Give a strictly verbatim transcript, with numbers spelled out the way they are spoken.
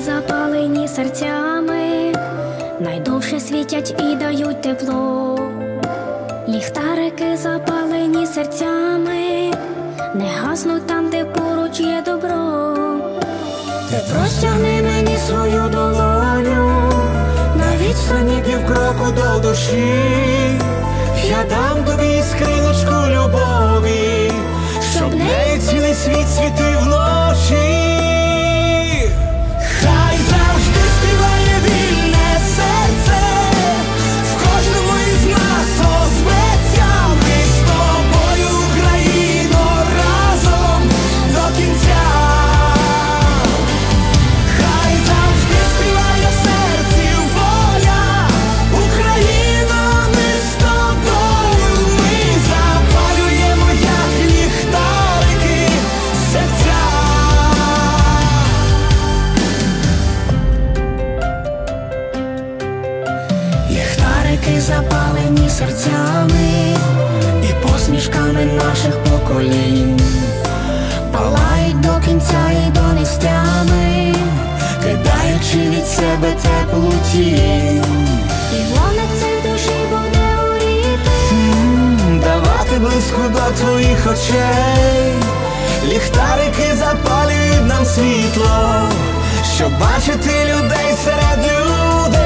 запалені серцями, найдовше світять і дають тепло. Ліхтарики запалені серцями, не гаснуть там, де поруч є добро. Ти простягни мені свою долоню, на відстані півкроку до душі. Я дам тобі скриночку любові, щоб нею цілий світ світив вночі. Хай завжди співає вільне серце, в кожному із нас озветься. Ми з тобою, Україно, разом до кінця. Хай завжди співає в серці воля, Україно, ми з тобою. Ми запалюємо, як ліхтарики, серця. Ліхтарики запалені серцями і посмішками наших поколінь, палають до кінця і до нестями, кидаючи від себе теплу тінь. І вогник цей в душі буде горіти, М, давати близько до твоїх очей. Ліхтарики запалюють нам світло, щоб бачити людей серед людей.